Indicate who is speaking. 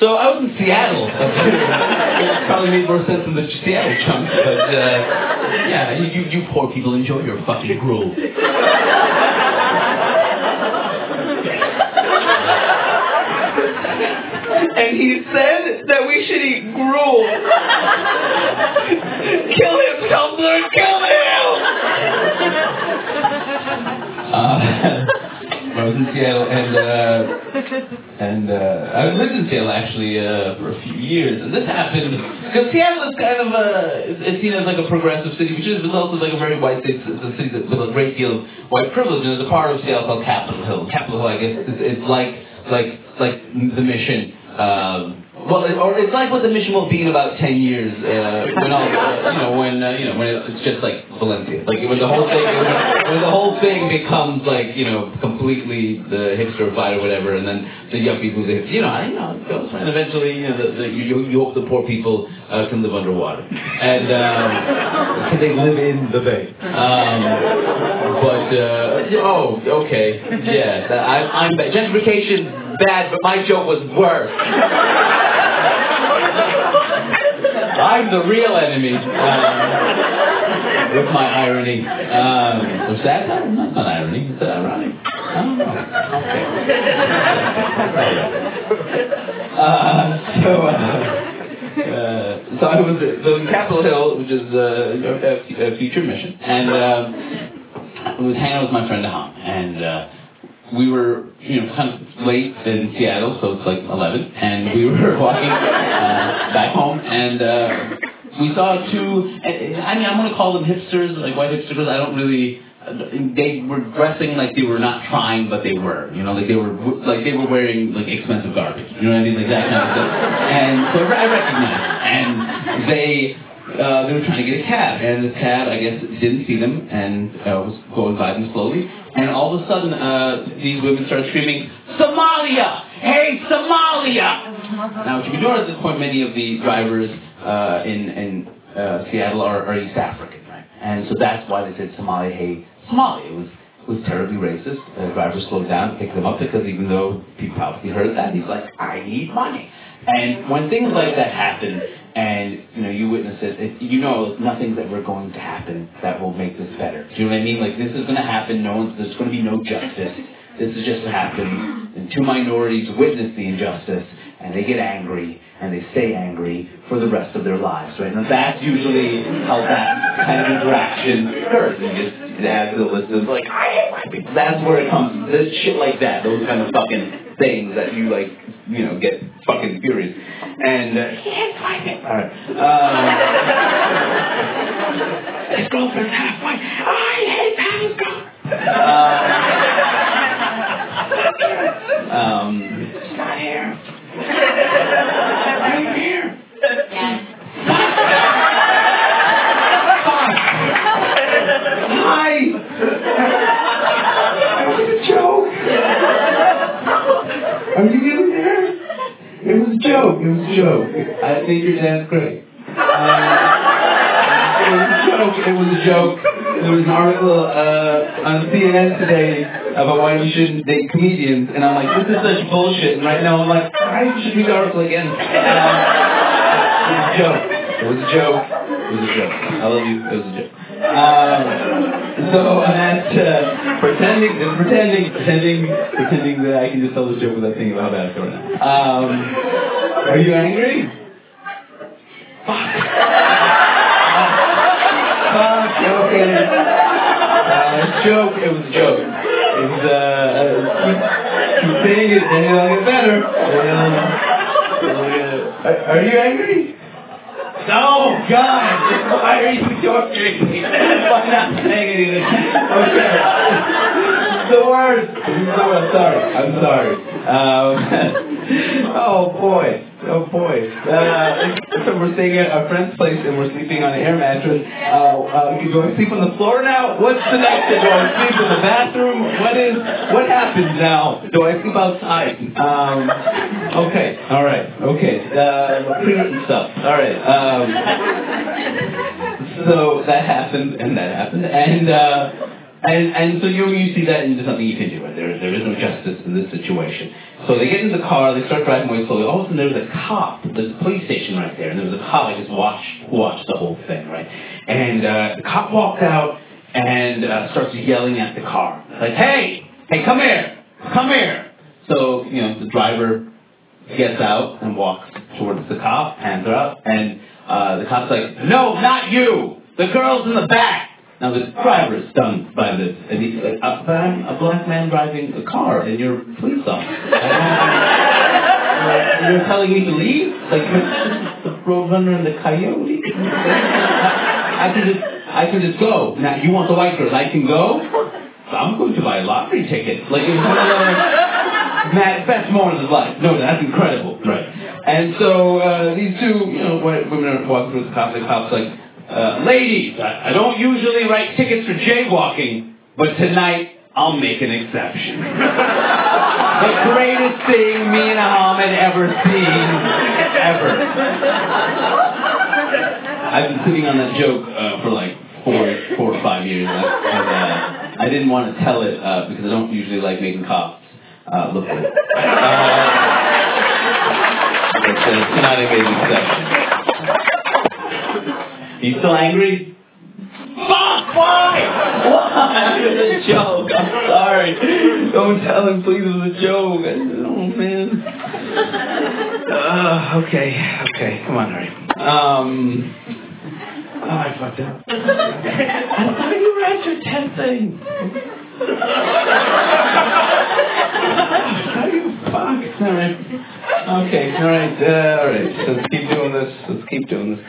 Speaker 1: So I was in Seattle. It probably made more sense than the Seattle chunk, but yeah, you poor people enjoy your fucking gruel. And he said that we should eat gruel. Kill him, Tumblr, kill him! I was in Seattle, and I lived in Seattle actually for a few years, and this happened because Seattle is kind of it's seen as like a progressive city, which is also like a very white city. It's a city with a great deal of white privilege, and there's a part of Seattle called Capitol Hill. Capitol Hill, I guess, it's like the Mission. It's like what the Mission will be in about 10 years, when it's just like Valencia, like when the whole thing becomes like completely the hipsterified or whatever, and then the young people it goes, and eventually you hope the poor people can live underwater, and can they live in the bay? Okay, yeah, I'm gentrification bad, but my joke was worse. I'm the real enemy. With my irony. Was that not irony? Is that ironic? I don't know. Okay. So I was in Capitol Hill, which is a future mission, and I was hanging out with my friend Aham, and we were, kind of late in Seattle, so it's like 11, and we were walking back home, and we saw two, I'm going to call them hipsters, like white hipsters. I don't really, they were dressing like they were not trying, but they were, like they were wearing like expensive garbage, you know what I mean, like that kind of stuff. And so I recognized them, and they were trying to get a cab, and the cab, I guess, didn't see them, and was going by them slowly, and all of a sudden, these women started screaming, "Somalia! Hey, Somalia!" Now, if you know at this point, many of the drivers in Seattle are East African, right? And so that's why they said Somalia, hey, Somalia. It was terribly racist. The driver slowed down to pick them up because even though people probably heard that, he's like, I need money. And when things like that happen, and you witness it, nothing's ever going to happen that will make this better. Do you know what I mean? Like, this is going to happen. There's going to be no justice. This is just what happens. And two minorities witness the injustice, and they get angry, and they stay angry for the rest of their lives, right? And that's usually how that kind of interaction occurs. You just add to the list of like, I hate white people. That's where it comes. There's shit like that. Those kind of fucking things that you get fucking furious. And he hates white people. All right. His girlfriend's half white. I hate Patty's girlfriend. It's not here. I'm here.
Speaker 2: Yes.
Speaker 1: Hi. It was a joke. Are you even there? It was a joke. I think your dad's great. It was a joke. There was an article on CNN today about why we shouldn't date comedians, and I'm like, this is such bullshit. And right now I'm like, I should read the article again. It was a joke. I love you. It was a joke. So that's pretending that I can just tell this joke without thinking about how bad it's going now. Are you angry? Fuck. Okay. It was a joke. It was keep saying it, and it'll get better. Are you angry? Oh, God! Why are you torturing me? Why not saying anything? Okay. The worst. I'm sorry. Oh, boy. So we're staying at a friend's place and we're sleeping on an air mattress. Do I sleep on the floor now? What's the next thing? Do I sleep in the bathroom? What happens now? Do I sleep outside? Okay. All right. Okay. Pre-written stuff. All right. So that happened. And so you see that and there's nothing you can do. Right? There is no justice in this situation. So they get in the car, they start driving away slowly. All of a sudden there was a cop. There's a police station right there, and there was a cop. I just watched the whole thing, right? And the cop walks out and starts yelling at the car. Like, hey, come here. So, the driver gets out and walks towards the cop, hands her up, and the cop's like, no, not you! The girl's in the back! Now the driver is stunned by this, and he's like, but I'm a black man driving a car, and you're a police officer. You're telling me to leave? Like, the Roadrunner and the Coyote? I can just go. Now, you want the white girls, I can go? So I'm going to buy a lottery ticket. Like, it was one of the best moments of life. No, that's incredible. Right. And so these two, women are walking through the cop's like, ladies, I don't usually write tickets for jaywalking, but tonight I'll make an exception. The greatest thing me and Aham had ever seen, ever. I've been sitting on that joke for like 4 or 5 years. I didn't want to tell it because I don't usually like making cops look good. But tonight I made an exception. Are you still angry? Fuck! Why? It was a joke. I'm sorry. Don't tell him, please. It was a joke. I said, oh, man. Okay. Come on, hurry. I fucked up. I thought you were at your 10th thing. How do you fuck? All right. Okay. All right. Let's keep doing this.